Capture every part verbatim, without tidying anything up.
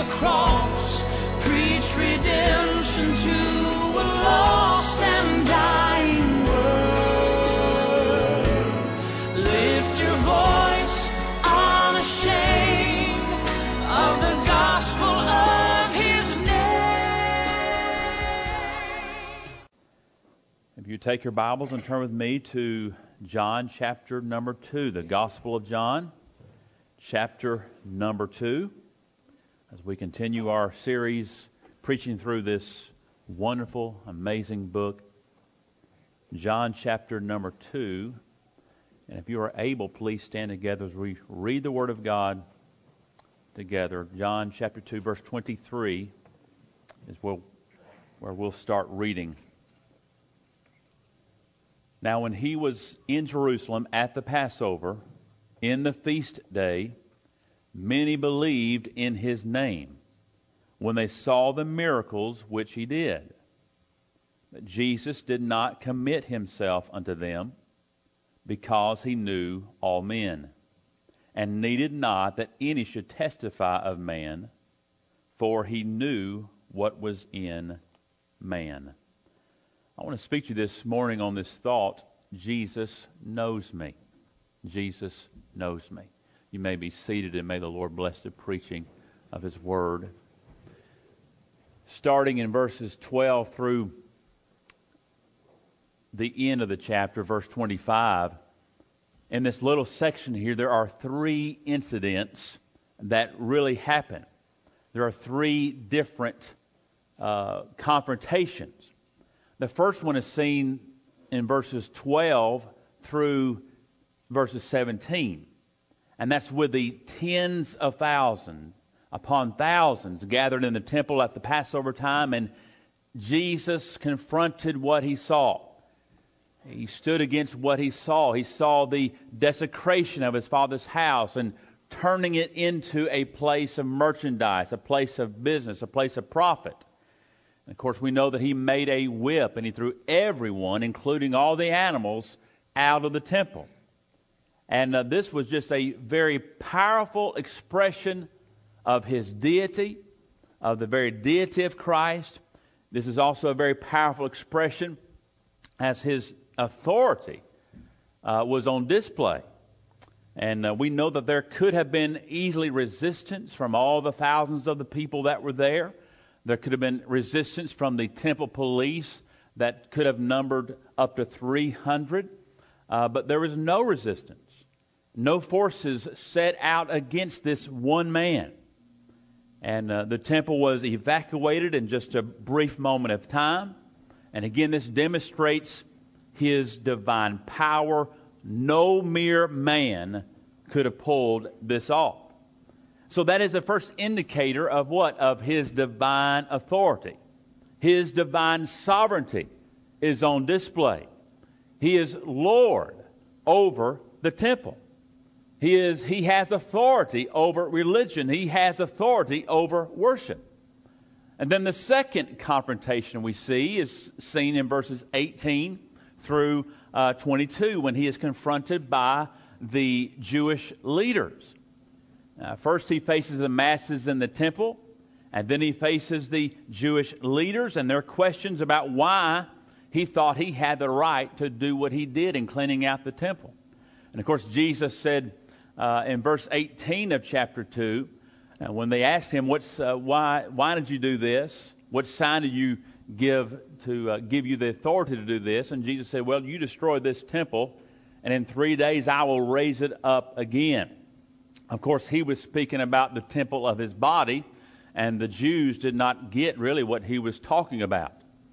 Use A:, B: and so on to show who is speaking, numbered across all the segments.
A: cross, preach redemption to a lost and dying world. Lift your voice unashamed of the gospel of his name.
B: If you take your Bibles and turn with me to John chapter number two, the Gospel of John, chapter number two, as we continue our series preaching through this wonderful, amazing book, John chapter number two. And if you are able, please stand together as we read the Word of God together. John chapter two, verse twenty-three is where, where we'll start reading. Now when he was in Jerusalem at the Passover, in the feast day, many believed in his name when they saw the miracles which he did. But Jesus did not commit himself unto them, because he knew all men, and needed not that any should testify of man, for he knew what was in man. I want to speak to you this morning on this thought: Jesus knows me. Jesus knows me. You may be seated, and may the Lord bless the preaching of his word. Starting in verses twelve through the end of the chapter, verse twenty-five, in this little section here, there are three incidents that really happen. There are three different uh, confrontations. The first one is seen in verses twelve through verses seventeen. And that's with the tens of thousands upon thousands gathered in the temple at the Passover time. And Jesus confronted what he saw. He stood against what he saw. He saw the desecration of his Father's house and turning it into a place of merchandise, a place of business, a place of profit. And of course, we know that he made a whip and he threw everyone, including all the animals, out of the temple. And uh, this was just a very powerful expression of his deity, of the very deity of Christ. This is also a very powerful expression as his authority uh, was on display. And uh, we know that there could have been easily resistance from all the thousands of the people that were there. There could have been resistance from the temple police that could have numbered up to three hundred. Uh, but there was no resistance. No forces set out against this one man. And uh, the temple was evacuated in just a brief moment of time. And again, this demonstrates his divine power. No mere man could have pulled this off. So that is the first indicator of what? Of his divine authority. His divine sovereignty is on display. He is Lord over the temple. He is, he has authority over religion. He has authority over worship. And then the second confrontation we see is seen in verses eighteen through uh, twenty-two, when he is confronted by the Jewish leaders. Uh, first he faces the masses in the temple, and then he faces the Jewish leaders and their questions about why he thought he had the right to do what he did in cleaning out the temple. And of course, Jesus said uh, in verse eighteen of chapter two, uh, when they asked him, "What's uh, why? Why did you do this? What sign did you give to uh, give you the authority to do this?" And Jesus said, "Well, you destroyed this temple, and in three days I will raise it up again." Of course, he was speaking about the temple of his body, and the Jews did not get really what he was talking about.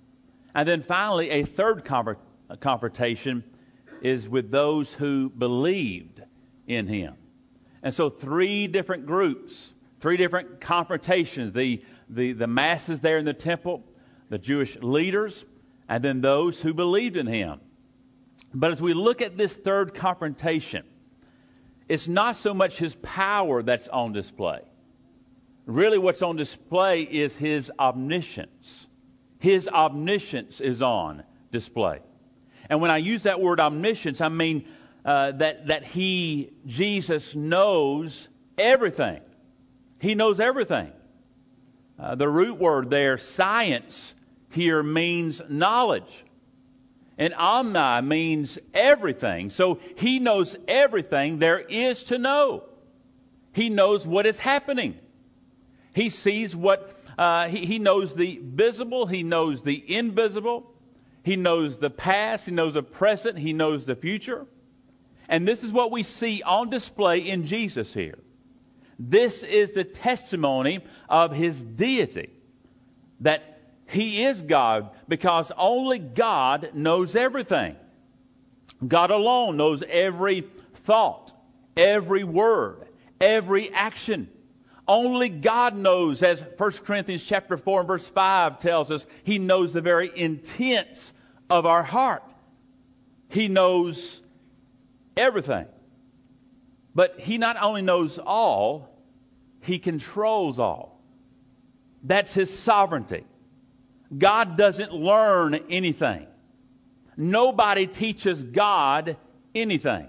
B: And then finally, a third conver- confrontation is with those who believed in him. And so three different groups, three different confrontations, the, the, the masses there in the temple, the Jewish leaders, and then those who believed in him. But as we look at this third confrontation, it's not so much his power that's on display. Really what's on display is his omniscience. His omniscience is on display. And when I use that word omniscience, I mean uh, that, that he, Jesus, knows everything. He knows everything. Uh, the root word there, science, here means knowledge. And omni means everything. So he knows everything there is to know. He knows what is happening. He sees what, uh, he, he knows the visible, he knows the invisible. He knows the past, he knows the present, he knows the future. And this is what we see on display in Jesus here. This is the testimony of his deity, that he is God, because only God knows everything. God alone knows every thought, every word, every action. Only God knows, as First Corinthians chapter four and verse five tells us, he knows the very intents of our heart. He knows everything. But he not only knows all, he controls all. That's his sovereignty. God doesn't learn anything. Nobody teaches God anything.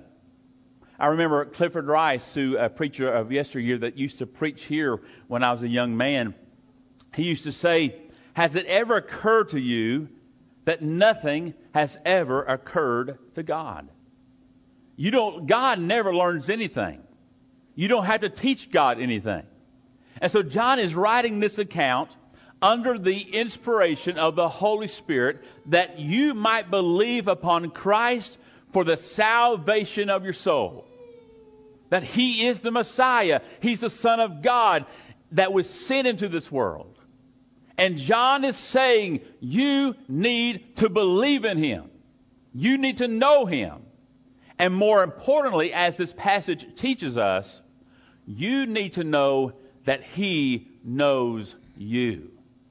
B: I remember Clifford Rice, who a preacher of yesteryear that used to preach here when I was a young man. He used to say, has it ever occurred to you that nothing has ever occurred to God? You don't, God never learns anything. You don't have to teach God anything. And so John is writing this account under the inspiration of the Holy Spirit, that you might believe upon Christ for the salvation of your soul. That he is the Messiah. He's the Son of God that was sent into this world. And John is saying, you need to believe in him. You need to know him. And more importantly, as this passage teaches us, you need to know that he knows you.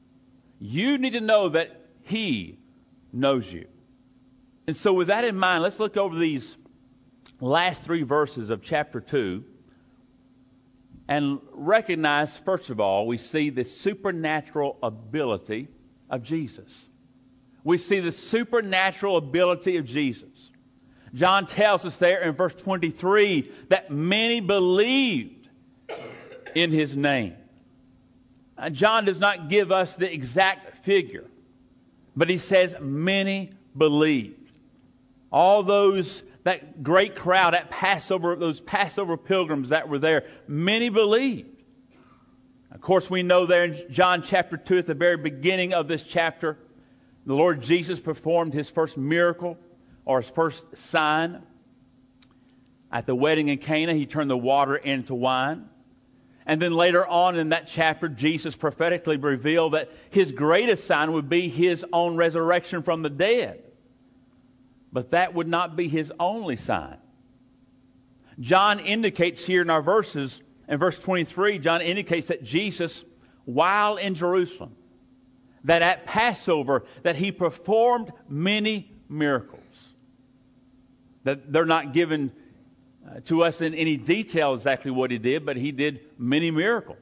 B: You need to know that he knows you. And so with that in mind, let's look over these last three verses of chapter two and recognize, first of all, we see the supernatural ability of Jesus. We see the supernatural ability of Jesus. John tells us there in verse twenty-three that many believed in his name. Uh, John does not give us the exact figure, but he says many believed. All those, that great crowd at Passover, those Passover pilgrims that were there, many believed. Of course, we know there in John chapter two, at the very beginning of this chapter, the Lord Jesus performed his first miracle or his first sign. At the wedding in Cana, he turned the water into wine. And then later on in that chapter, Jesus prophetically revealed that his greatest sign would be his own resurrection from the dead. But that would not be his only sign. John indicates here in our verses, in verse twenty-three, John indicates that Jesus, while in Jerusalem, that at Passover, that he performed many miracles. That they're not given uh, to us in any detail exactly what he did, but he did many miracles.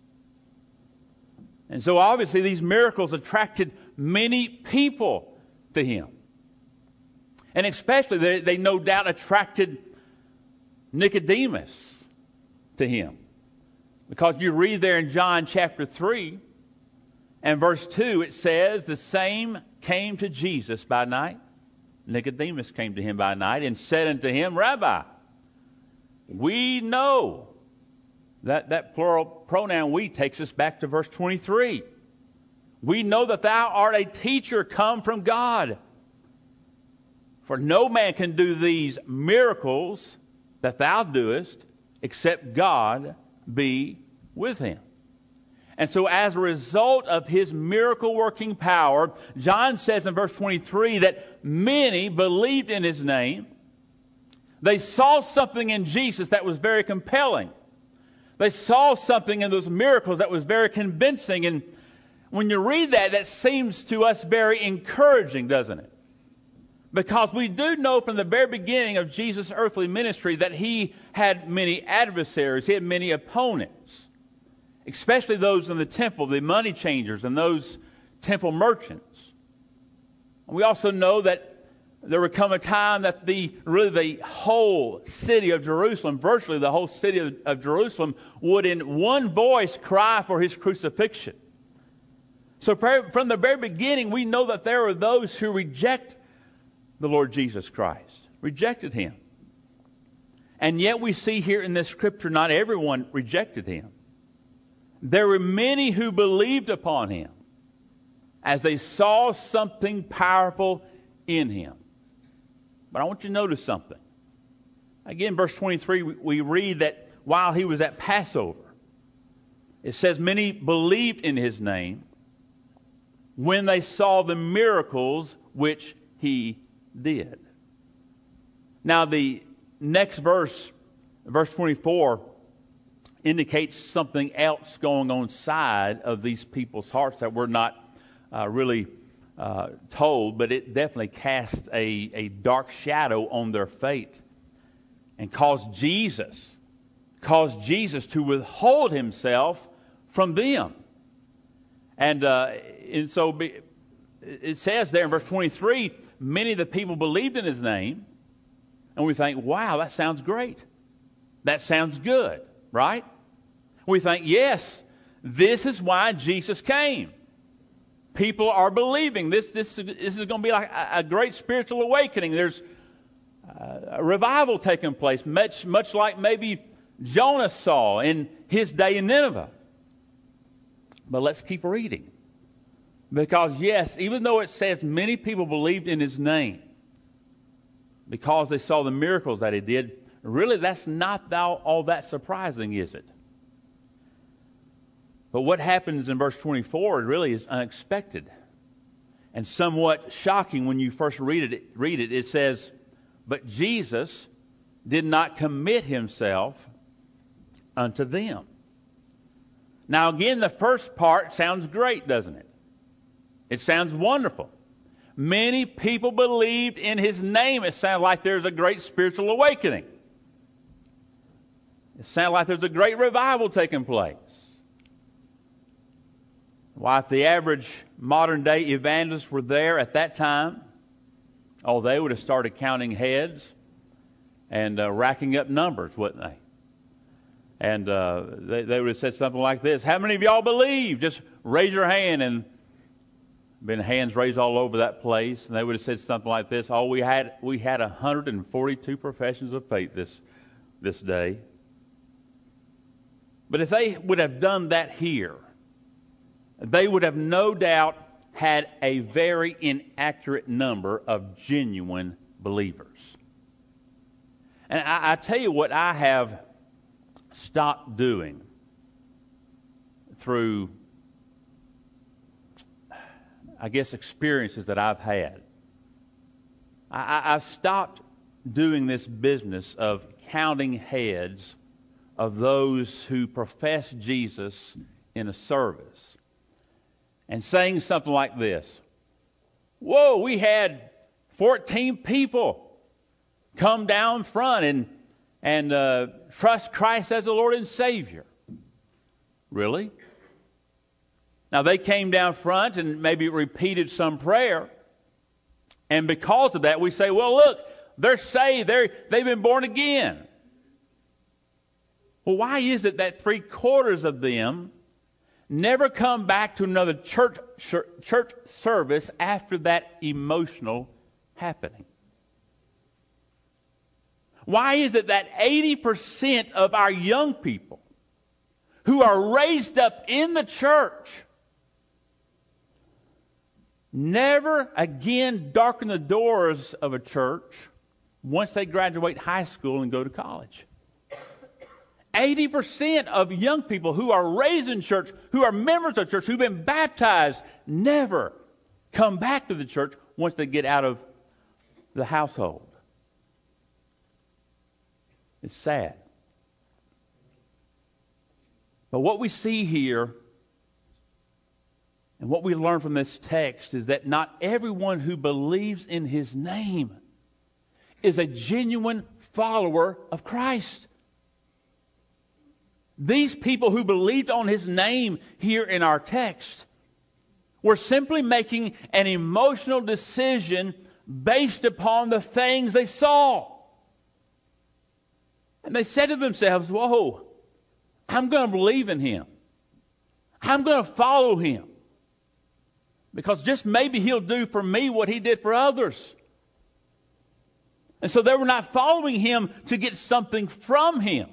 B: And so obviously these miracles attracted many people to him. And especially they, they no doubt attracted Nicodemus to him. Because you read there in John chapter three and verse two, it says, the same came to Jesus by night. Nicodemus came to him by night and said unto him, Rabbi, we know. That, that plural pronoun we takes us back to verse twenty-three. We know that thou art a teacher come from God. For no man can do these miracles that thou doest except God be with him. And so as a result of his miracle-working power, John says in verse twenty-three that many believed in his name. They saw something in Jesus that was very compelling. They saw something in those miracles that was very convincing. And when you read that, that seems to us very encouraging, doesn't it? Because we do know from the very beginning of Jesus' earthly ministry that he had many adversaries. He had many opponents. Especially those in the temple, the money changers and those temple merchants. We also know that there would come a time that the really the whole city of Jerusalem, virtually the whole city of, of Jerusalem, would in one voice cry for his crucifixion. So from the very beginning, we know that there are those who reject the Lord Jesus Christ, rejected him. And yet we see here in this scripture, not everyone rejected him. There were many who believed upon him as they saw something powerful in him. But I want you to notice something. Again, verse twenty-three, we read that while he was at Passover, it says many believed in his name when they saw the miracles which he did. Now the next verse, verse twenty-four, indicates something else going on inside of these people's hearts that we're not uh, really uh, told, but it definitely casts a, a dark shadow on their faith and caused Jesus, caused Jesus to withhold himself from them. And, uh, and so be, it says there in verse twenty-three, many of the people believed in his name, and we think, wow, that sounds great. That sounds good, right? We think, yes, this is why Jesus came. People are believing. This, this, this is going to be like a, a great spiritual awakening. There's uh, a revival taking place, much, much like maybe Jonah saw in his day in Nineveh. But let's keep reading. Because, yes, even though it says many people believed in his name because they saw the miracles that he did, really that's not all that surprising, is it? But what happens in verse twenty-four really is unexpected and somewhat shocking when you first read it. Read it. It says, but Jesus did not commit himself unto them. Now again, the first part sounds great, doesn't it? It sounds wonderful. Many people believed in his name. It sounds like there's a great spiritual awakening. It sounds like there's a great revival taking place. Why, if the average modern day evangelists were there at that time, oh, they would have started counting heads and uh, racking up numbers, wouldn't they? And uh, they, they would have said something like this: how many of y'all believe? Just raise your hand. And been hands raised all over that place. And they would have said something like this: oh, we had we had one hundred forty-two professions of faith this this day. But if they would have done that here, they would have no doubt had a very inaccurate number of genuine believers. And I, I tell you what I have stopped doing through, I guess, experiences that I've had. I, I, I've stopped doing this business of counting heads of those who profess Jesus in a service and saying something like this: whoa, we had fourteen people come down front and and uh, trust Christ as the Lord and Savior. Really? Now, they came down front and maybe repeated some prayer. And because of that, we say, well, look, they're saved. They're, they've been born again. Well, why is it that three quarters of them never come back to another church, church service after that emotional happening? Why is it that eighty percent of our young people who are raised up in the church never again darken the doors of a church once they graduate high school and go to college? eighty percent of young people who are raised in church, who are members of church, who've been baptized, never come back to the church once they get out of the household. It's sad. But what we see here and what we learn from this text is that not everyone who believes in his name is a genuine follower of Christ. These people who believed on his name here in our text were simply making an emotional decision based upon the things they saw. And they said to themselves, whoa, I'm going to believe in him. I'm going to follow him. because just maybe He'll do for me what He did for others. And so they were not following Him to get something from Him.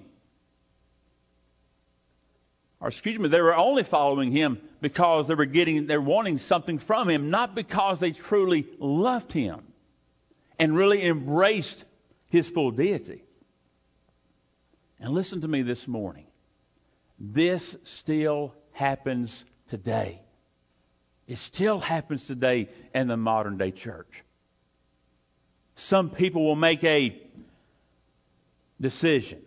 B: Or excuse me, they were only following Him because they were getting, they were wanting something from Him, not because they truly loved Him and really embraced His full deity. And listen to me this morning. This still happens today. It still happens today in the modern day church. Some people will make a decision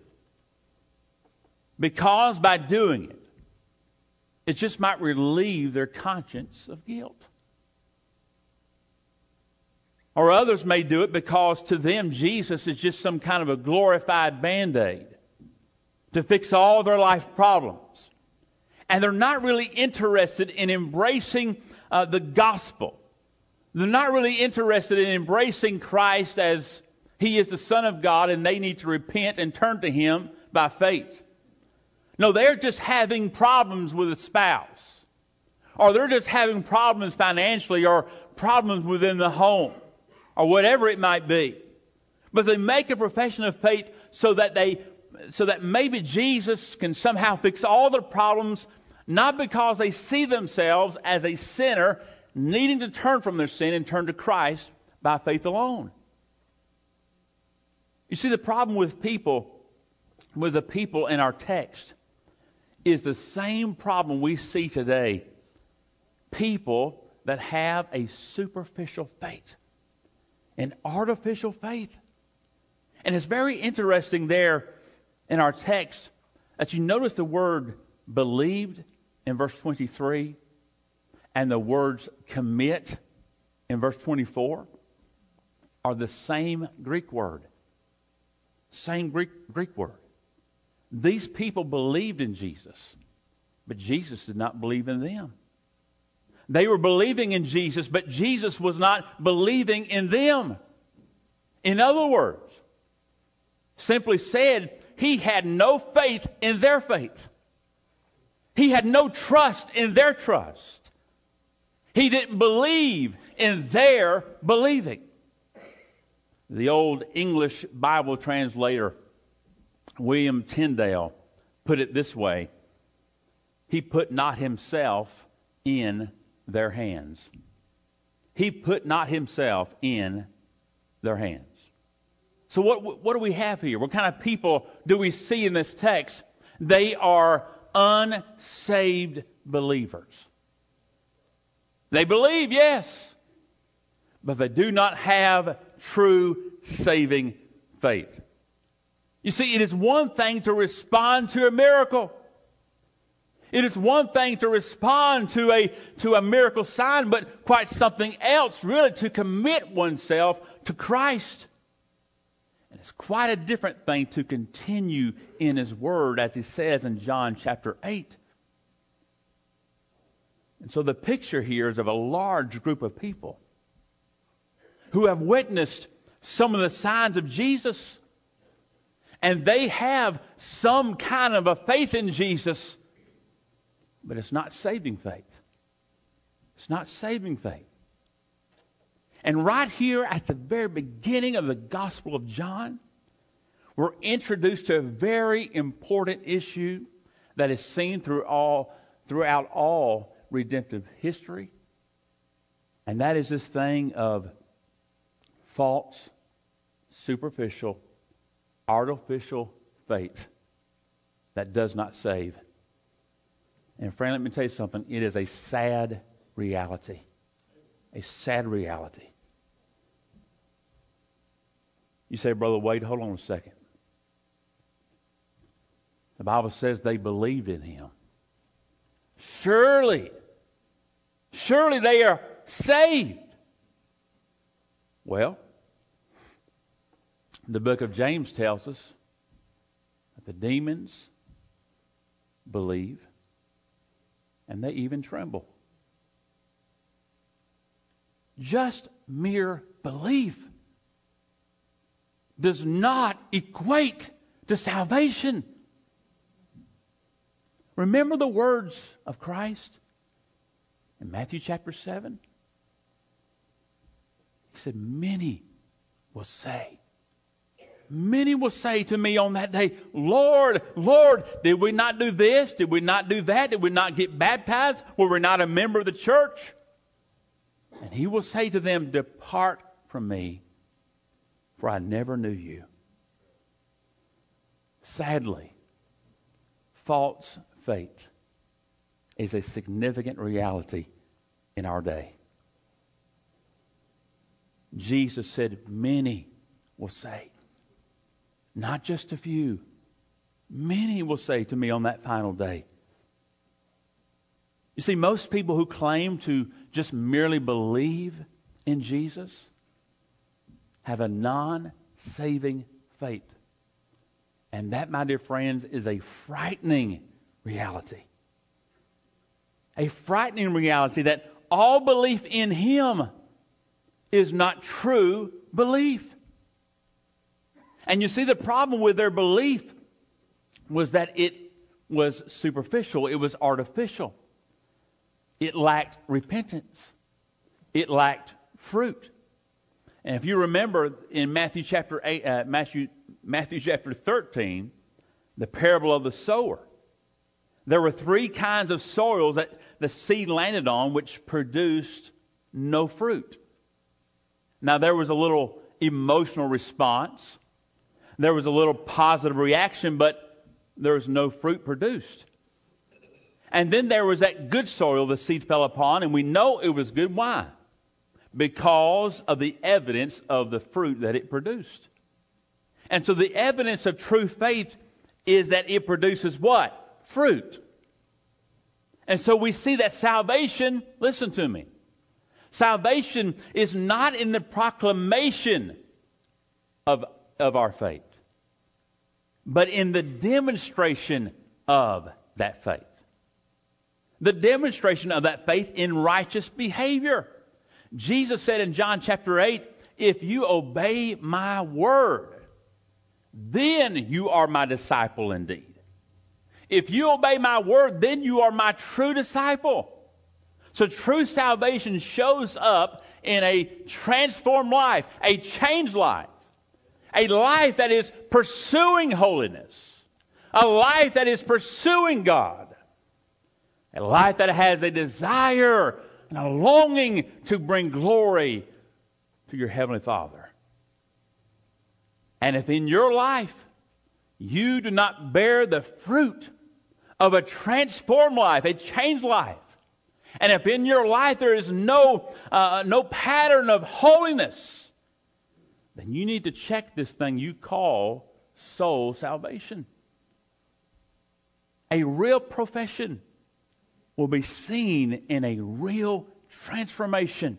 B: because by doing it, it just might relieve their conscience of guilt. Or others may do it because to them Jesus is just some kind of a glorified Band-Aid to fix all their life problems. And they're not really interested in embracing uh, the gospel. They're not really interested in embracing Christ as He is the Son of God and they need to repent and turn to Him by faith. No, they're just having problems with a spouse. Or they're just having problems financially or problems within the home. Or whatever it might be. But they make a profession of faith so that they, so that maybe Jesus can somehow fix all their problems, not because they see themselves as a sinner needing to turn from their sin and turn to Christ by faith alone. You see, the problem with people, with the people in our text, is the same problem we see today. People that have a superficial faith, an artificial faith. And it's very interesting there in our text that you notice the word believed in verse twenty-three and the words commit in verse twenty-four are the same Greek word. Same Greek, Greek word. These people believed in Jesus, but Jesus did not believe in them. They were believing in Jesus, but Jesus was not believing in them. In other words, simply said, He had no faith in their faith. He had no trust in their trust. He didn't believe in their believing. The old English Bible translator, William Tyndale, put it this way: He put not Himself in their hands. He put not Himself in their hands. So what, what do we have here? What kind of people do we see in this text? They are unsaved believers. They believe, yes, but they do not have true saving faith. You see, it is one thing to respond to a miracle. It is one thing to respond to a, to a miracle sign, but quite something else, really, to commit oneself to Christ. And it's quite a different thing to continue in His Word, as He says in John chapter eight. And so the picture here is of a large group of people who have witnessed some of the signs of Jesus. And they have some kind of a faith in Jesus, but it's not saving faith. It's not saving faith. And right here at the very beginning of the Gospel of John, we're introduced to a very important issue that is seen through all, throughout all redemptive history. And that is this thing of false, superficial, artificial faith that does not save. And friend, let me tell you something. It is a sad reality. A sad reality. You say, Brother Wade, hold on a second. The Bible says they believed in Him. Surely, surely they are saved. Well, the book of James tells us that the demons believe and they even tremble. Just mere belief does not equate to salvation. Remember the words of Christ In Matthew chapter seven, he said, many will say, many will say to me on that day, Lord, Lord, did we not do this? Did we not do that? Did we not get baptized? Were we not a member of the church? And he will say to them, depart from me, for I never knew you. Sadly, false faith is a significant reality in our day. Jesus said, many will say, not just a few, many will say to me on that final day. You see, most people who claim to just merely believe in Jesus have a non-saving faith. And that, my dear friends, is a frightening reality. A frightening reality that all belief in Him is not true belief. And you see, the problem with their belief was that it was superficial. It was artificial. It lacked repentance. It lacked fruit. And if you remember in Matthew chapter eight, uh, Matthew, Matthew chapter thirteen, the parable of the sower, there were three kinds of soils that the seed landed on which produced no fruit. Now, there was a little emotional response. There was a little positive reaction, but there was no fruit produced. And then there was that good soil the seed fell upon, and we know it was good. Why? Because of the evidence of the fruit that it produced. And so the evidence of true faith is that it produces what? Fruit. And so we see that salvation, listen to me, salvation is not in the proclamation of, of our faith, but in the demonstration of that faith. The demonstration of that faith in righteous behavior. Jesus said in John chapter eight, if you obey my word, then you are my disciple indeed. If you obey my word, then you are my true disciple. So true salvation shows up in a transformed life, a changed life, a life that is pursuing holiness, a life that is pursuing God, a life that has a desire and a longing to bring glory to your Heavenly Father. And if in your life you do not bear the fruit of a transformed life, a changed life, and if in your life there is no, uh, no pattern of holiness, then you need to check this thing you call soul salvation. A real profession will be seen in a real transformation.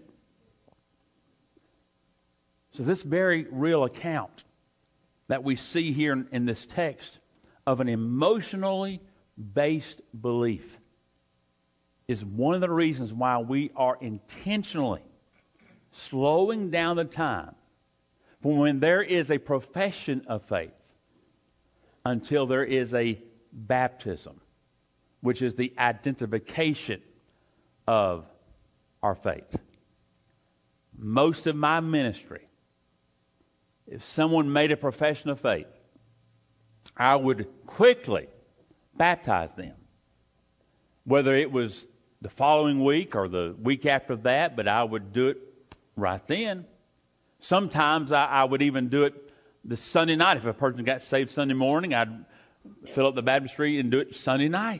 B: So this very real account that we see here in, in this text of an emotionally based belief is one of the reasons why we are intentionally slowing down the time from when there is a profession of faith until there is a baptism, which is the identification of our faith. Most of my ministry, if someone made a profession of faith, I would quickly baptize them. Whether it was the following week or the week after that, but I would do it right then. Sometimes I, I would even do it the Sunday night. If a person got saved Sunday morning, I'd fill up the baptistry and do it Sunday night.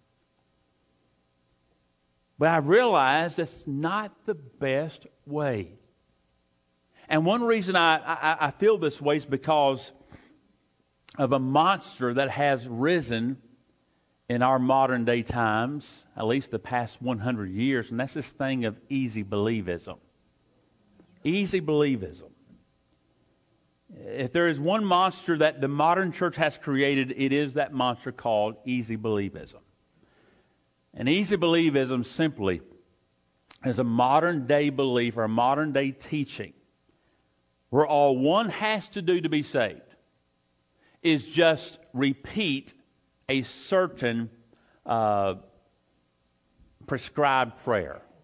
B: But I realized that's not the best way. And one reason I, I, I feel this way is because of a monster that has risen in our modern day times, at least the past one hundred years, and that's this thing of easy believism. Easy believism. If there is one monster that the modern church has created, it is that monster called easy believism. And easy believism simply is a modern day belief or a modern day teaching where all one has to do to be saved is just repeat a certain uh, prescribed prayer.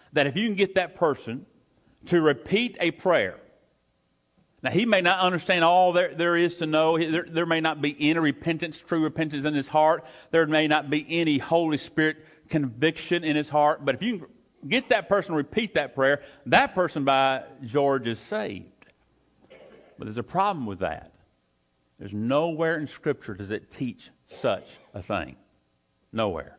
B: that if you can get that person to repeat a prayer, now he may not understand all there, there is to know. There, there may not be any repentance, true repentance in his heart. There may not be any Holy Spirit conviction in his heart. But if you can get that person to repeat that prayer, that person, by George, is saved. But there's a problem with that. There's nowhere in Scripture does it teach such a thing. Nowhere.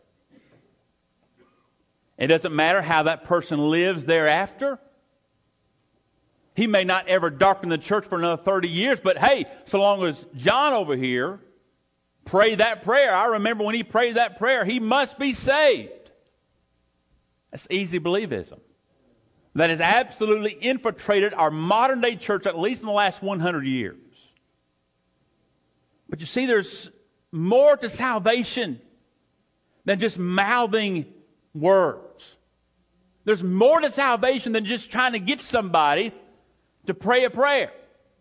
B: It doesn't matter how that person lives thereafter. He may not ever darken the church for another thirty years, but hey, so long as John over here prayed that prayer, I remember when he prayed that prayer, he must be saved. That's easy believism. That has absolutely infiltrated our modern day church, at least in the last one hundred years. But you see, there's more to salvation than just mouthing words. There's more to salvation than just trying to get somebody to pray a prayer.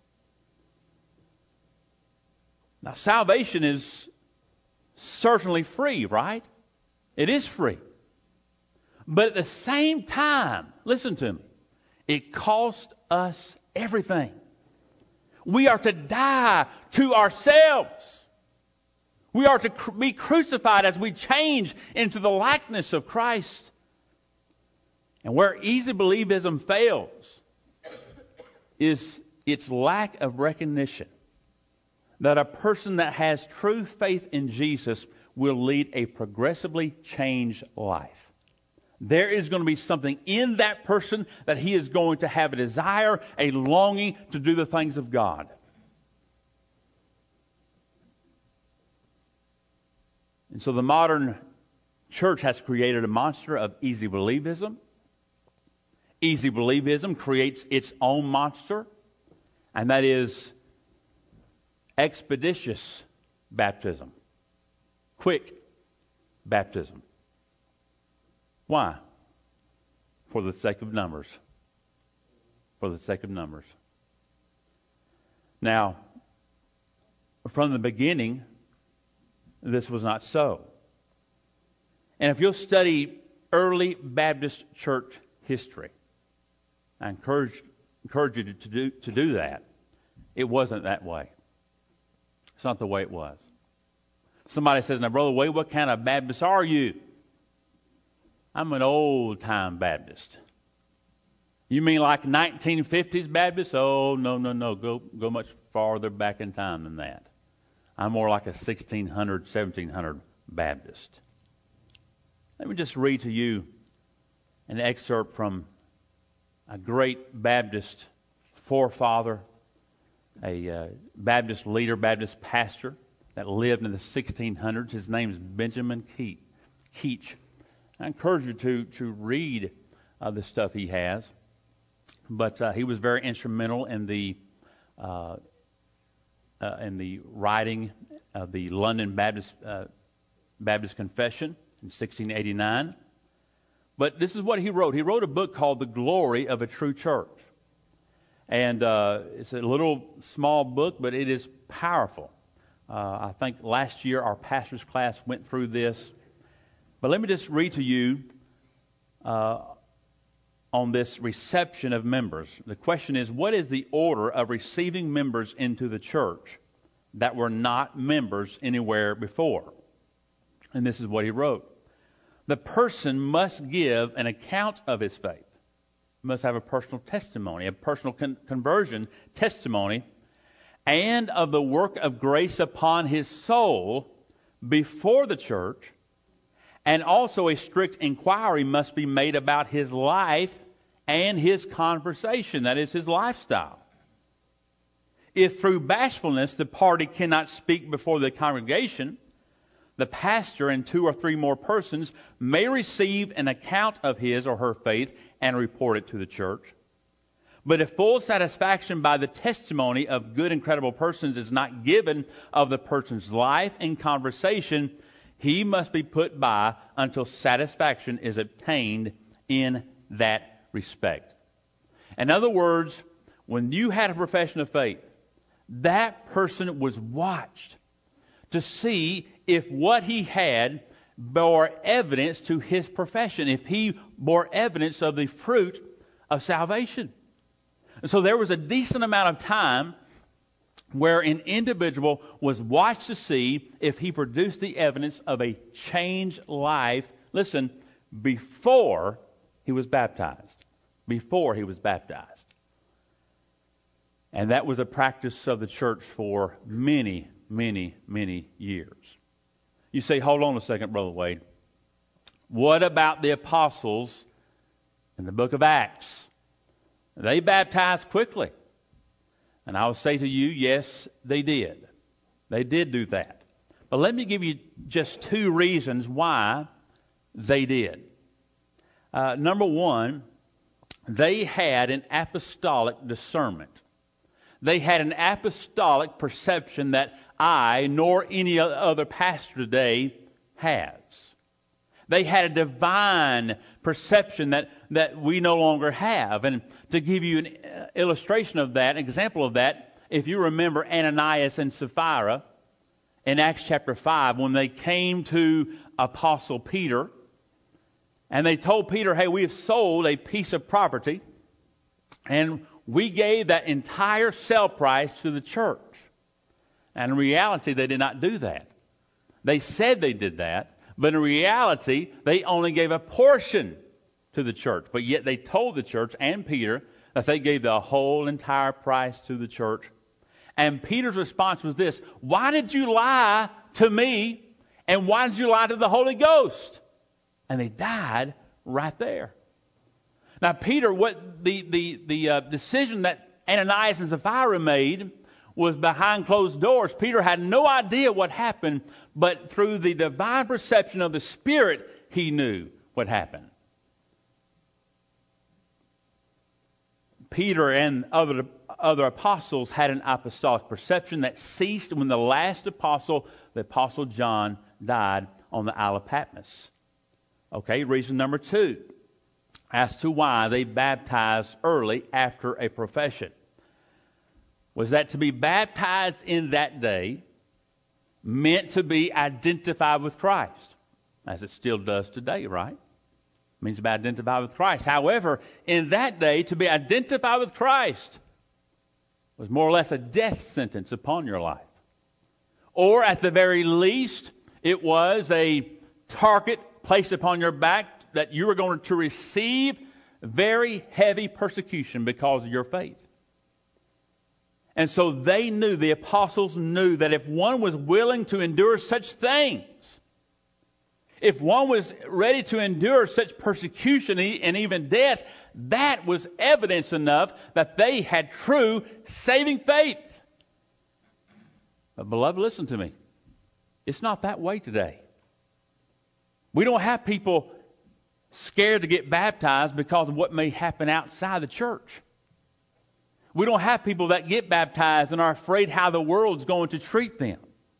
B: Now, salvation is certainly free, right? It is free. But at the same time, listen to me, it costs us everything. We are to die to ourselves. We are to cr- be crucified as we change into the likeness of Christ. And where easy believism fails is its lack of recognition that a person that has true faith in Jesus will lead a progressively changed life. There is going to be something in that person that he is going to have a desire, a longing to do the things of God. And so the modern church has created a monster of easy believism. Easy believism creates its own monster, and that is expeditious baptism. Quick baptism. Why? For the sake of numbers. For the sake of numbers. Now, from the beginning, this was not so. And if you'll study early Baptist church history, I encourage, encourage you to, to, do, to do that. It wasn't that way. It's not the way it was. Somebody says, now, Brother Wade, what kind of Baptist are you? I'm an old-time Baptist. You mean like nineteen fifties Baptist? Oh, no, no, no. Go, go much farther back in time than that. I'm more like a sixteen hundred, seventeen hundred Baptist. Let me just read to you an excerpt from a great Baptist forefather, a uh, Baptist leader, Baptist pastor that lived in the sixteen hundreds. His name is Benjamin Keach. I encourage you to, to read uh, the stuff he has. But uh, he was very instrumental in the uh, uh, in the writing of the London Baptist uh, Baptist Confession in sixteen eighty-nine. But this is what he wrote. He wrote a book called The Glory of a True Church. And uh, it's a little small book, but it is powerful. Uh, I think last year our pastor's class went through this. But let me just read to you uh, on this reception of members. The question is, what is the order of receiving members into the church that were not members anywhere before? And this is what he wrote. The person must give an account of his faith, must have a personal testimony, a personal con- conversion testimony, and of the work of grace upon his soul before the church. And also a strict inquiry must be made about his life and his conversation, that is, his lifestyle. If through bashfulness the party cannot speak before the congregation, the pastor and two or three more persons may receive an account of his or her faith and report it to the church. But if full satisfaction by the testimony of good and credible persons is not given of the person's life and conversation, he must be put by until satisfaction is obtained in that respect. In other words, when you had a profession of faith, that person was watched to see if what he had bore evidence to his profession, if he bore evidence of the fruit of salvation. And so there was a decent amount of time where an individual was watched to see if he produced the evidence of a changed life, listen, before he was baptized. Before he was baptized. And that was a practice of the church for many, many, many years. You say, hold on a second, Brother Wade. What about the apostles in the book of Acts? They baptized quickly. And I will say to you, yes, they did. They did do that. But let me give you just two reasons why they did. Uh, number one, they had an apostolic discernment. They had an apostolic perception that I, nor any other pastor today, has. They had a divine perception that, that we no longer have. And to give you an illustration of that, an example of that, if you remember Ananias and Sapphira in Acts chapter five, when they came to Apostle Peter, and they told Peter, hey, we have sold a piece of property, and we gave that entire sale price to the church. And in reality, they did not do that. They said they did that, but in reality, they only gave a portion to the church. But yet they told the church and Peter that they gave the whole entire price to the church. And Peter's response was this: why did you lie to me, and why did you lie to the Holy Ghost? And they died right there. Now, Peter, what the, the, the uh, decision that Ananias and Sapphira made was behind closed doors. Peter had no idea what happened, but through the divine perception of the Spirit, he knew what happened. Peter and other, other apostles had an apostolic perception that ceased when the last apostle, the Apostle John, died on the Isle of Patmos. Okay, reason number two as to why they baptized early after a profession was that to be baptized in that day meant to be identified with Christ, as it still does today, right? It means to be identified with Christ. However, in that day, to be identified with Christ was more or less a death sentence upon your life. Or at the very least, it was a target placed upon your back that you were going to receive very heavy persecution because of your faith. And so they knew, the apostles knew, that if one was willing to endure such things, if one was ready to endure such persecution and even death, that was evidence enough that they had true saving faith. But beloved, listen to me. It's not that way today. We don't have people scared to get baptized because of what may happen outside the church. We don't have people that get baptized and are afraid how the world's going to treat them.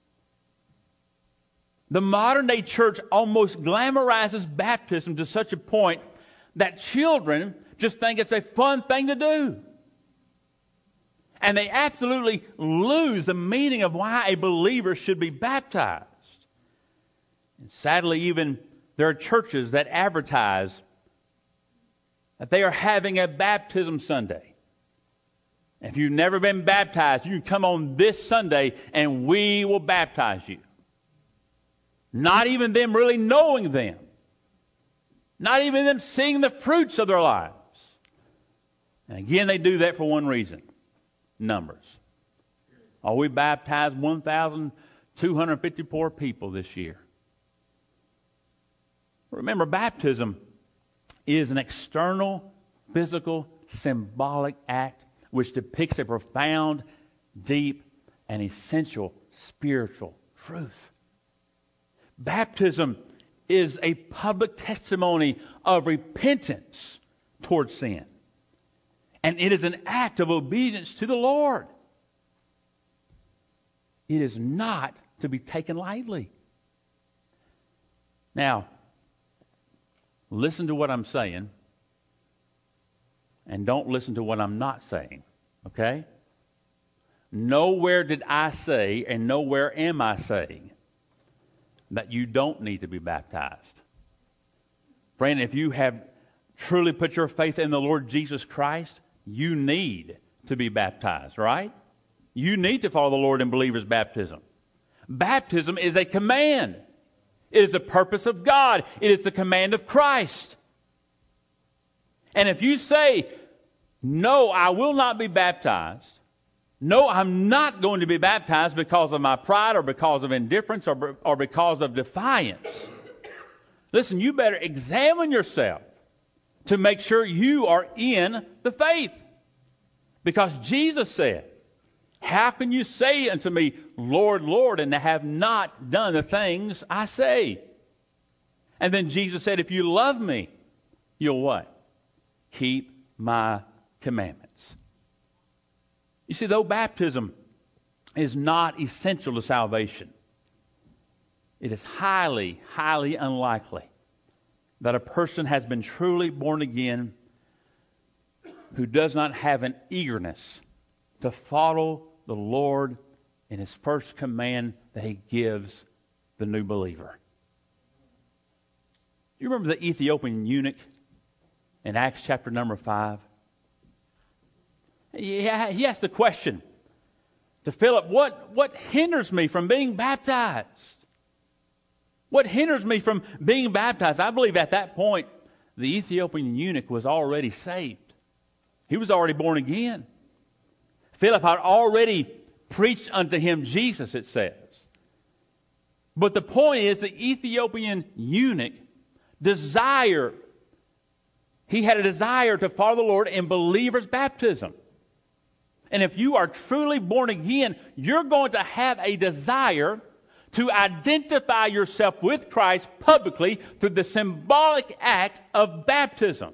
B: The modern day church almost glamorizes baptism to such a point that children just think it's a fun thing to do. And they absolutely lose the meaning of why a believer should be baptized. And sadly, even there are churches that advertise that they are having a baptism Sunday. If you've never been baptized, you can come on this Sunday and we will baptize you. Not even them really knowing them. Not even them seeing the fruits of their lives. And again, they do that for one reason. Numbers. Oh, we baptized one thousand two hundred fifty-four people this year. Remember, baptism is an external, physical, symbolic act which depicts a profound, deep, and essential spiritual truth. Baptism is a public testimony of repentance towards sin. And it is an act of obedience to the Lord. It is not to be taken lightly. Now, listen to what I'm saying, and don't listen to what I'm not saying, okay? Nowhere did I say, and nowhere am I saying, that you don't need to be baptized. Friend, if you have truly put your faith in the Lord Jesus Christ, you need to be baptized, right? You need to follow the Lord in believer's baptism. Baptism is a command. It is the purpose of God. It is the command of Christ. And if you say, no, I will not be baptized. No, I'm not going to be baptized because of my pride or because of indifference or, or because of defiance. Listen, you better examine yourself to make sure you are in the faith. Because Jesus said, how can you say unto me, Lord, Lord, and have not done the things I say? And then Jesus said, if you love me, you'll what? Keep my commandments. You see, though baptism is not essential to salvation, it is highly, highly unlikely that a person has been truly born again who does not have an eagerness to follow the Lord in His first command that He gives the new believer. Do you remember the Ethiopian eunuch in Acts chapter number five? He asked the question to Philip, what, what hinders me from being baptized? What hinders me from being baptized? I believe at that point, the Ethiopian eunuch was already saved. He was already born again. Philip had already preached unto him Jesus, it says. But the point is, the Ethiopian eunuch desired, he had a desire to follow the Lord in believer's baptism. And if you are truly born again, you're going to have a desire to identify yourself with Christ publicly through the symbolic act of baptism.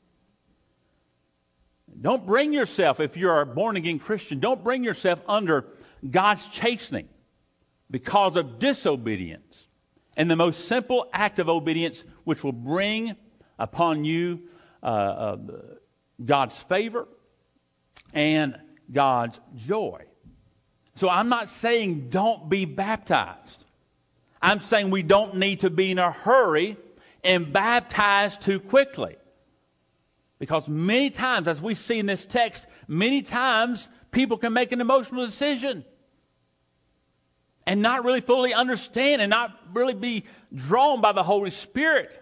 B: Don't bring yourself, if you're a born-again Christian, don't bring yourself under God's chastening because of disobedience. And the most simple act of obedience, which will bring upon you uh, uh, God's favor and God's joy. So I'm not saying don't be baptized. I'm saying we don't need to be in a hurry and baptize too quickly. Because many times, as we see in this text, many times people can make an emotional decision and not really fully understand and not really be drawn by the Holy Spirit.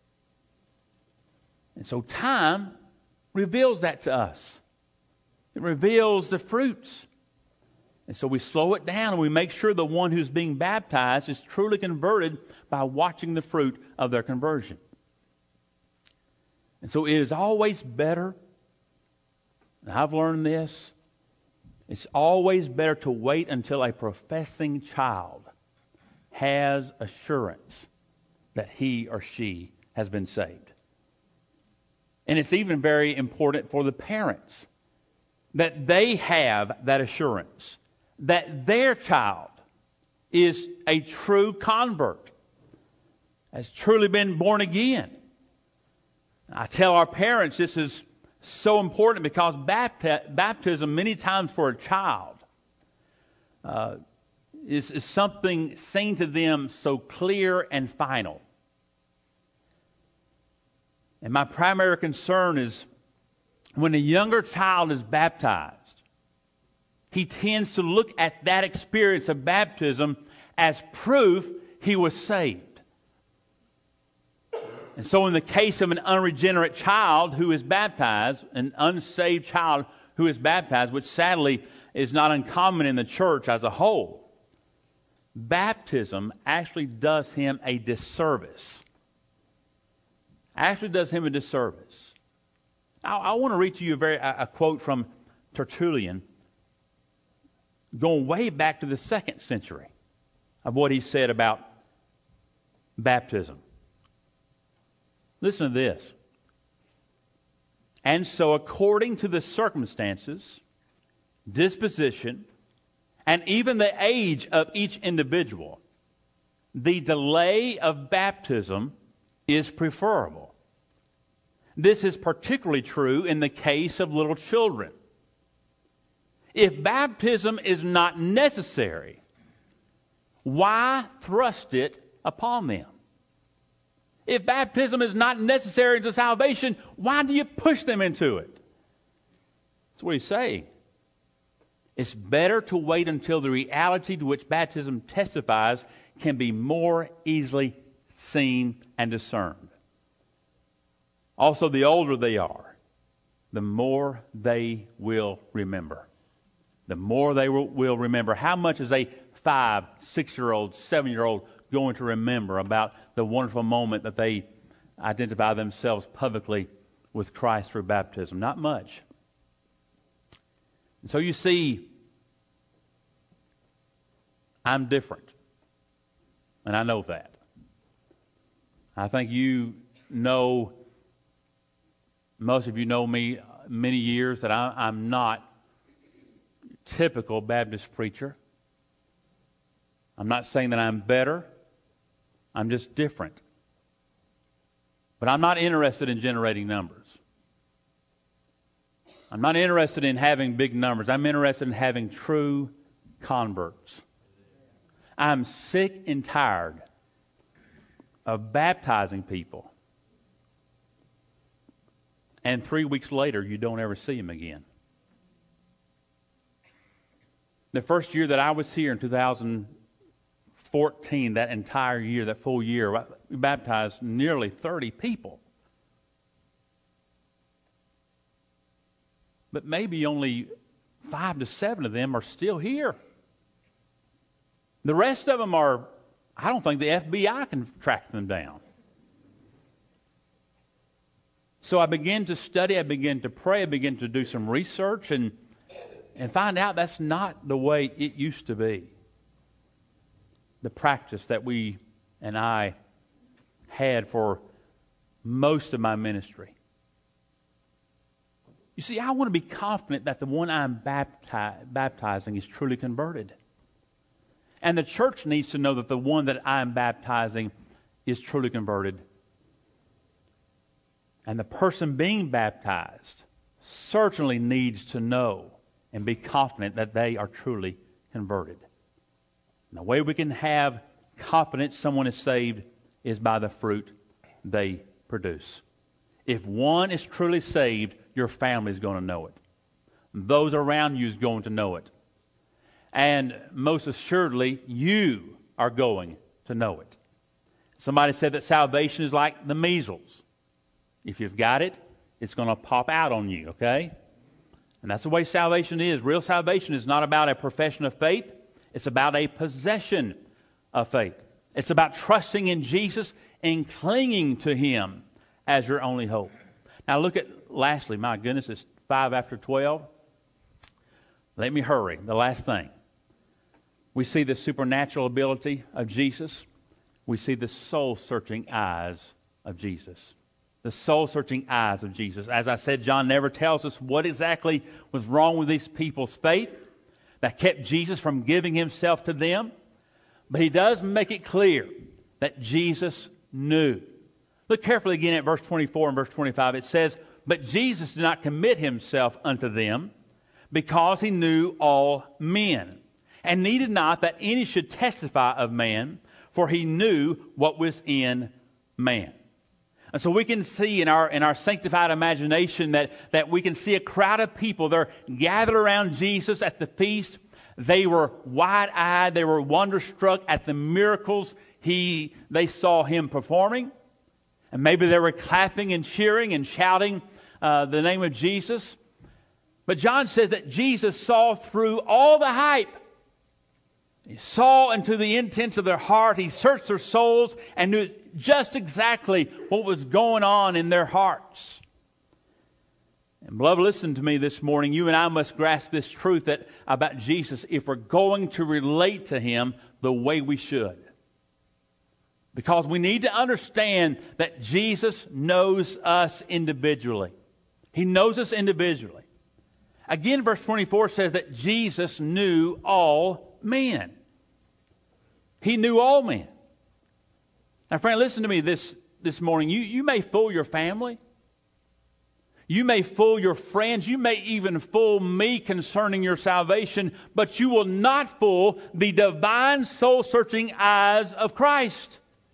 B: And so time reveals that to us. It reveals the fruits. And so we slow it down and we make sure the one who's being baptized is truly converted by watching the fruit of their conversion. And so it is always better, and I've learned this, it's always better to wait until a professing child has assurance that he or she has been saved. And it's even very important for the parents that they have that assurance that their child is a true convert, has truly been born again. I tell our parents this is so important because bapti- baptism many times for a child uh, is, is something seen to them so clear and final. And my primary concern is when a younger child is baptized, he tends to look at that experience of baptism as proof he was saved. And so in the case of an unregenerate child who is baptized, an unsaved child who is baptized, which sadly is not uncommon in the church as a whole, baptism actually does him a disservice. Actually does him a disservice. Now, I want to read to you a, very, a, a quote from Tertullian, going way back to the second century, of what he said about baptism. Listen to this. And so according to the circumstances, disposition, and even the age of each individual, the delay of baptism is preferable. This is particularly true in the case of little children. If baptism is not necessary, why thrust it upon them. If baptism is not necessary to salvation, why do you push them into it? That's what he's saying. It's better to wait until the reality to which baptism testifies can be more easily seen and discerned. Also, the older they are, the more they will remember. The more they will remember. How much is a five, six-year-old, seven-year-old going to remember about the wonderful moment that they identify themselves publicly with Christ through baptism? Not much. And so you see, I'm different. And I know that. I think you know, most of you know me many years, that I, I'm not typical Baptist preacher. I'm not saying that I'm better. I'm just different. But I'm not interested in generating numbers. I'm not interested in having big numbers. I'm interested in having true converts. I'm sick and tired of baptizing people, and three weeks later you don't ever see them again. The first year that I was here in two thousand fourteen, that entire year, that full year, we baptized nearly thirty people. But maybe only five to seven of them are still here. The rest of them are, I don't think the F B I can track them down. So I began to study, I began to pray, I began to do some research and, and find out that's not the way it used to be. The practice that we and I had for most of my ministry. You see, I want to be confident that the one I'm bapti- baptizing is truly converted. And the church needs to know that the one that I'm baptizing is truly converted. And the person being baptized certainly needs to know and be confident that they are truly converted. And the way we can have confidence someone is saved is by the fruit they produce. If one is truly saved, your family is going to know it. Those around you is going to know it. And most assuredly, you are going to know it. Somebody said that salvation is like the measles. If you've got it, it's going to pop out on you, okay? And that's the way salvation is. Real salvation is not about a profession of faith. It's about a possession of faith. It's about trusting in Jesus and clinging to Him as your only hope. Now look at, lastly, my goodness, it's five after twelve. Let me hurry. The last thing. We see the supernatural ability of Jesus. We see the soul-searching eyes of Jesus. The soul-searching eyes of Jesus. As I said, John never tells us what exactly was wrong with these people's faith that kept Jesus from giving Himself to them. But He does make it clear that Jesus knew. Look carefully again at verse twenty-four and verse twenty-five. It says, "But Jesus did not commit Himself unto them, because He knew all men, and needed not that any should testify of man, for He knew what was in man." And so we can see in our in our sanctified imagination that, that we can see a crowd of people. They're gathered around Jesus at the feast. They were wide-eyed. They were wonderstruck at the miracles he they saw Him performing. And maybe they were clapping and cheering and shouting uh, the name of Jesus. But John says that Jesus saw through all the hype. He saw into the intents of their heart. He searched their souls and knew just exactly what was going on in their hearts. And beloved, listen to me this morning. You and I must grasp this truth that about Jesus if we're going to relate to Him the way we should. Because we need to understand that Jesus knows us individually. He knows us individually. Again, verse twenty-four says that Jesus knew all men. He knew all men. Now, friend, listen to me this, this morning. You, you may fool your family. You may fool your friends. You may even fool me concerning your salvation, but you will not fool the divine soul-searching eyes of Christ.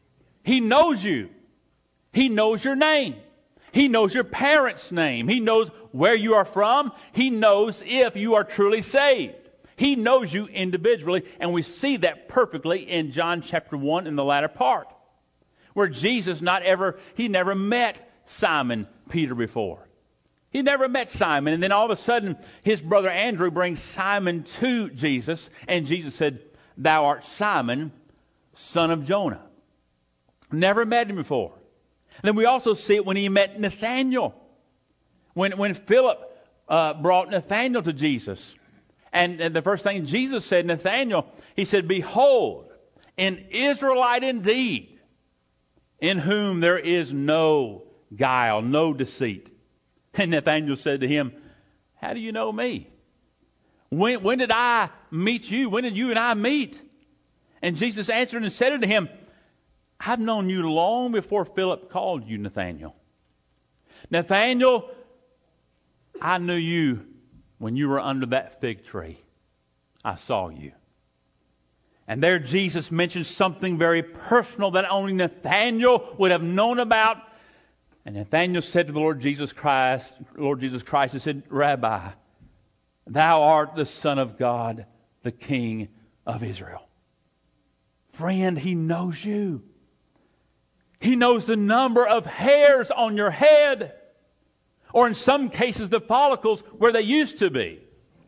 B: He knows you. He knows your name. He knows your parents' name. He knows where you are from. He knows if you are truly saved. He knows you individually, and we see that perfectly in John chapter one in the latter part, where Jesus not ever, he never met Simon Peter before. He never met Simon, and then all of a sudden, his brother Andrew brings Simon to Jesus, and Jesus said, "Thou art Simon, son of Jonah." Never met him before. And then we also see it when he met Nathanael. When, when Philip uh, brought Nathanael to Jesus. And, and the first thing Jesus said, Nathanael, he said, "Behold, an Israelite indeed, in whom there is no guile, no deceit." And Nathanael said to him, "How do you know me? When, when did I meet you? When did you and I meet?" And Jesus answered and said unto him, "I've known you long before Philip called you, Nathanael. Nathanael, I knew you when you were under that fig tree. I saw you." And there Jesus mentions something very personal that only Nathanael would have known about. And Nathanael said to the Lord Jesus Christ, Lord Jesus Christ, he said, "Rabbi, thou art the Son of God, the King of Israel." Friend, he knows you. He knows the number of hairs on your head, or in some cases the follicles where they used to be.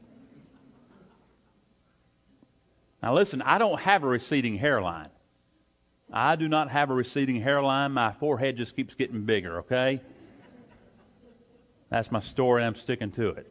B: Now listen, I don't have a receding hairline. I do not have a receding hairline. My forehead just keeps getting bigger, okay? That's my story, and I'm sticking to it.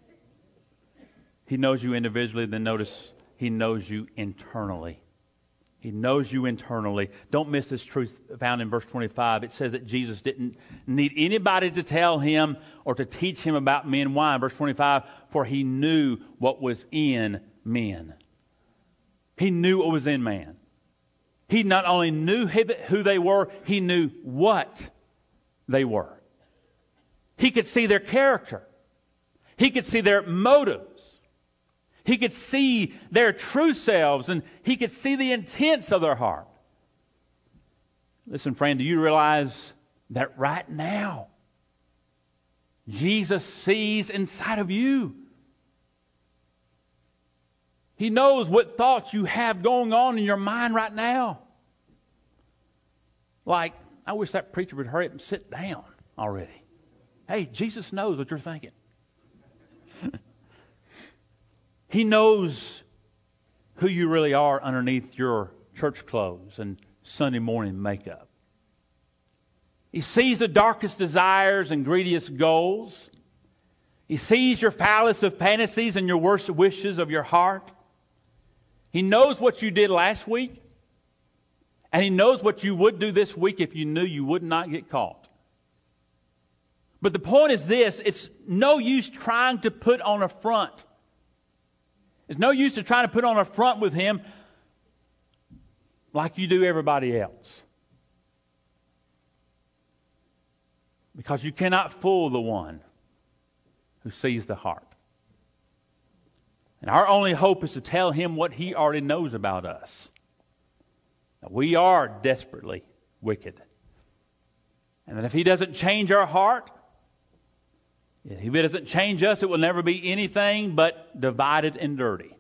B: He knows you individually, then notice he knows you internally. He knows you internally. Don't miss this truth found in verse twenty-five. It says that Jesus didn't need anybody to tell him or to teach him about men. Why? In verse twenty-five, for he knew what was in men. He knew what was in man. He not only knew who they were, he knew what they were. He could see their character. He could see their motives. He could see their true selves, and he could see the intents of their heart. Listen, friend, do you realize that right now, Jesus sees inside of you? He knows what thoughts you have going on in your mind right now. Like, I wish that preacher would hurry up and sit down already. Hey, Jesus knows what you're thinking. He knows who you really are underneath your church clothes and Sunday morning makeup. He sees the darkest desires and greediest goals. He sees your foulest of fantasies and your worst wishes of your heart. He knows what you did last week, and he knows what you would do this week if you knew you would not get caught. But the point is this: it's no use trying to put on a front. It's no use to trying to put on a front with him like you do everybody else. Because you cannot fool the one who sees the heart. And our only hope is to tell him what he already knows about us. That we are desperately wicked. And that if he doesn't change our heart, if he doesn't change us, it will never be anything but divided and dirty.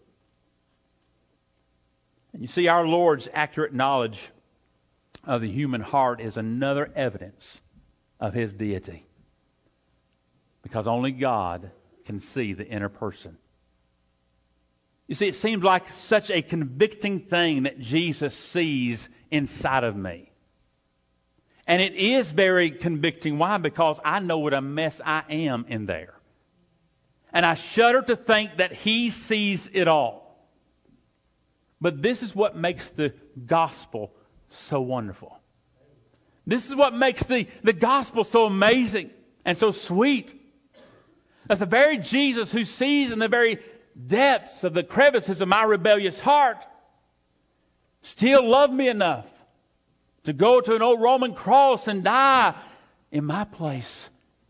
B: And you see, our Lord's accurate knowledge of the human heart is another evidence of his deity. Because only God can see the inner person. You see, it seems like such a convicting thing that Jesus sees inside of me. And it is very convicting. Why? Because I know what a mess I am in there. And I shudder to think that he sees it all. But this is what makes the gospel so wonderful. This is what makes the, the gospel so amazing and so sweet. That the very Jesus who sees in the very depths of the crevices of my rebellious heart still loved me enough to go to an old Roman cross and die in my place,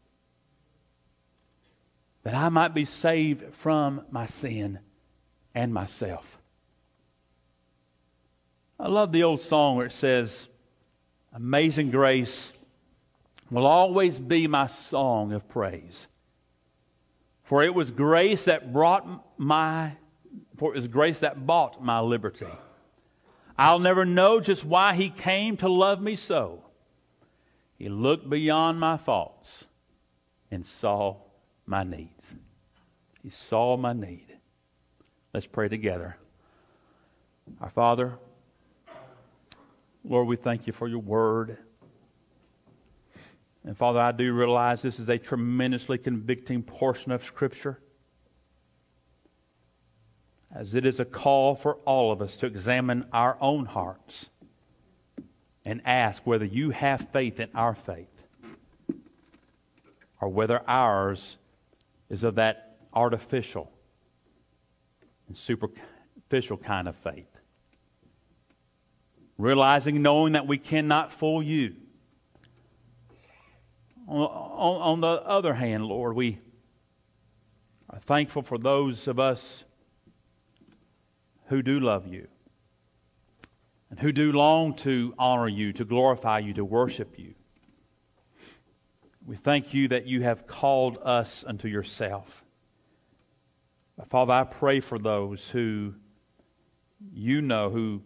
B: that I might be saved from my sin and myself. I love the old song where it says, Amazing Grace will always be my song of praise. For it was grace that brought my, for it was grace that bought my liberty. I'll never know just why He came to love me so. He looked beyond my faults and saw my needs. He saw my need. Let's pray together. Our Father, Lord, we thank You for Your word. And Father, I do realize this is a tremendously convicting portion of Scripture, as it is a call for all of us to examine our own hearts and ask whether You have faith in our faith, or whether ours is of that artificial and superficial kind of faith. Realizing, knowing that we cannot fool You. On, on, on the other hand, Lord, we are thankful for those of us who do love You and who do long to honor You, to glorify You, to worship You. We thank You that You have called us unto Yourself. But Father, I pray for those who You know who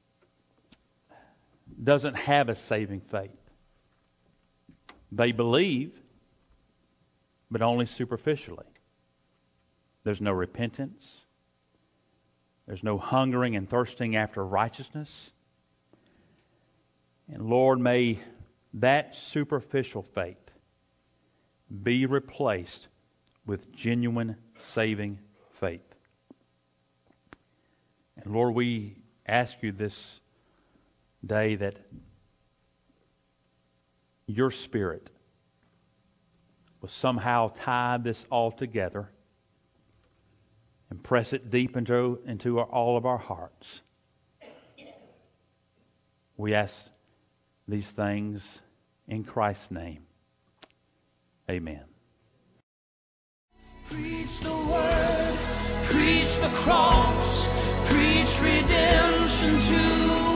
B: doesn't have a saving faith. They believe, but only superficially. There's no repentance. There's no hungering and thirsting after righteousness. And Lord, may that superficial faith be replaced with genuine saving faith. And Lord, we ask You this day that Your Spirit will somehow tie this all together and press it deep into, into our, all of our hearts. We ask these things in Christ's name. Amen.
A: Preach the word, preach the cross, preach redemption to